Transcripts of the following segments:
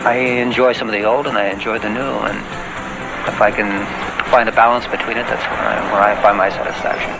I enjoy some of the old and I enjoy the new, and if I can find a balance between it, that's where I find my satisfaction.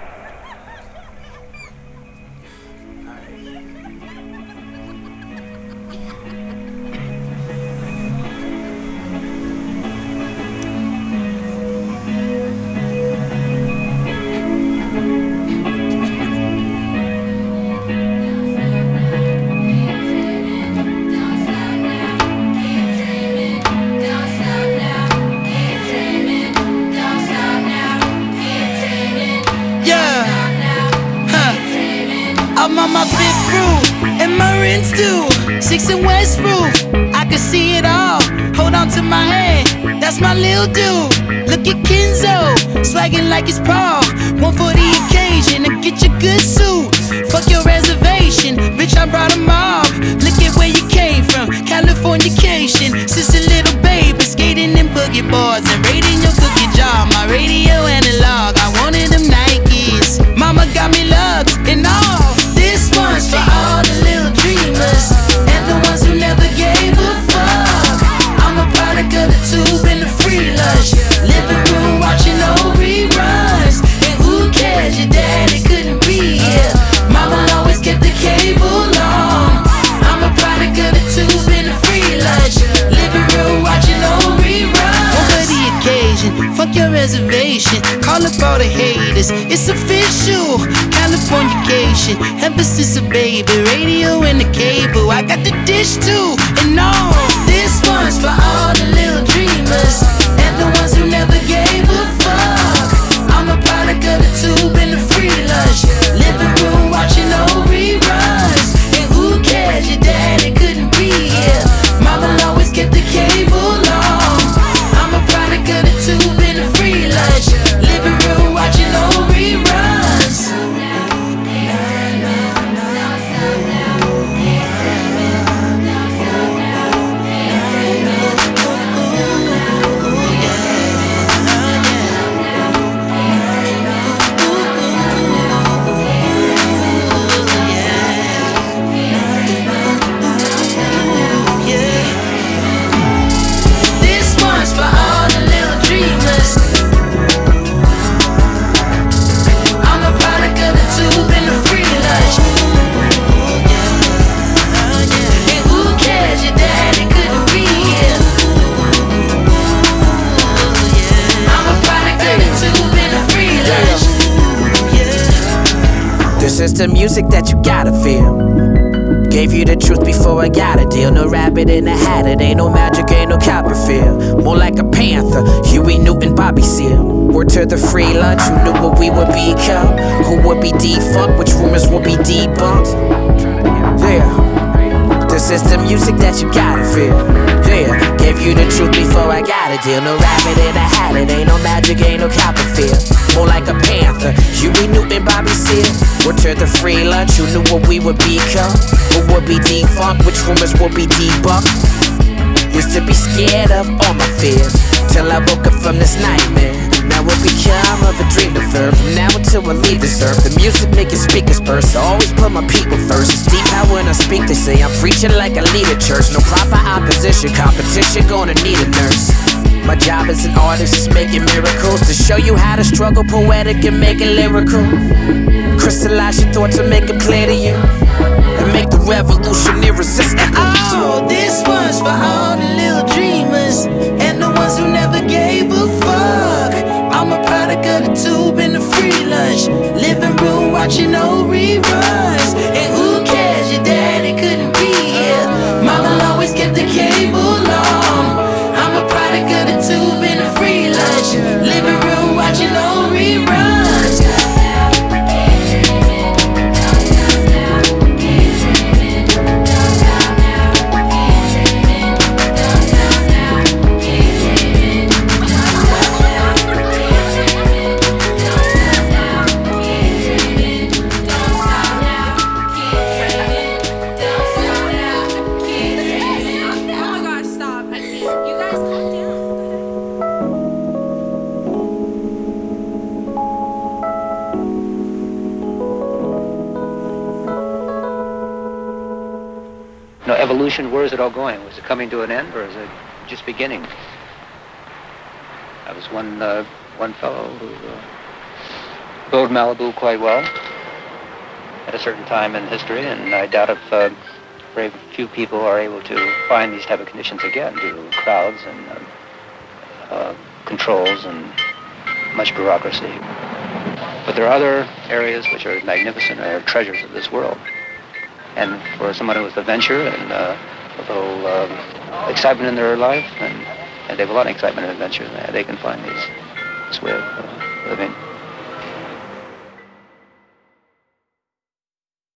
I'm on my fifth brew, and my rent's due. 6 and West Roof, I can see it all. Hold on to my hand, that's my lil dude. Look at Kenzo, swagging like it's Paul. One for the occasion, and get your good suit. Fuck your reservation, bitch, I brought them all. Look at where you came from, Californication. Sister little baby, skating in boogie boards and raiding your cookie jar. My radio analog, I wanted them Nikes. Mama got me lugs and all. This one's for all the little dreamers and the ones who never gave a fuck. I'm a product of the tube and the free lunch. Living room watching old reruns. And who cares, your daddy couldn't be here. Mama always kept the cable on. I'm a product of the tube and the free lunch. Living room watching old reruns. Over the occasion, fuck your reservation. Call up all the haters, it's official. Californication, emphasis of baby, radio and the cable. I got the dish too, and all. This one's for all the little dreamers and the ones who never gave a fuck. I'm a product of the tube and the free lunch. Living room watching old reruns. And who cares, your daddy couldn't be here. Mama always kept the cable on. I'm a product of the tube and the free lunch. Living room watching old reruns. This is the music that you gotta feel. Gave you the truth before I got a deal. No rabbit in a hat, it ain't no magic, ain't no Copperfield. More like a panther, Huey Newton, Bobby Seale. Word to the free lunch, who knew what we would become? Who would be defunct, which rumors would be debunked? Yeah, this is the music that you gotta feel. Yeah, gave you the truth before I got a deal. No rabbit in a hat, it ain't no magic, ain't no Copperfield. More like a panther, Huey Newton, Bobby Seale. Word to the free lunch, who knew what we would become? Who would be defunct, which rumors would be debunked? Used to be scared of all my fears, till I woke up from this nightmare. Now it become of a dream deferred. From now until I leave this earth, the music making speakers burst. I always put my people first. It's deep how when I speak they say I'm preaching like I lead a church. No proper opposition, competition gonna need a nurse. My job as an artist is making miracles, to show you how to struggle poetic and make it lyrical. Crystallize your thoughts and make it clear to you, and make the revolution irresistible. Oh, this one's for all the little dreamers and the ones who never gave a fuck. I'm a product of the tube and the free lunch. Living room watching old reruns. And who cares, your daddy couldn't be here. Mama always kept the cable on. I'm a product of the tube and the free lunch. Living room watching old reruns. evolution, where is it all going? Was it coming to an end, or is it just beginning? I was one fellow who rode Malibu quite well at a certain time in history, and I doubt if very few people are able to find these type of conditions again due to crowds and controls and much bureaucracy. But there are other areas which are magnificent, are treasures of this world. And for someone who has a venture and a little excitement in their life, and they have a lot of excitement and adventure, they can find this way of living.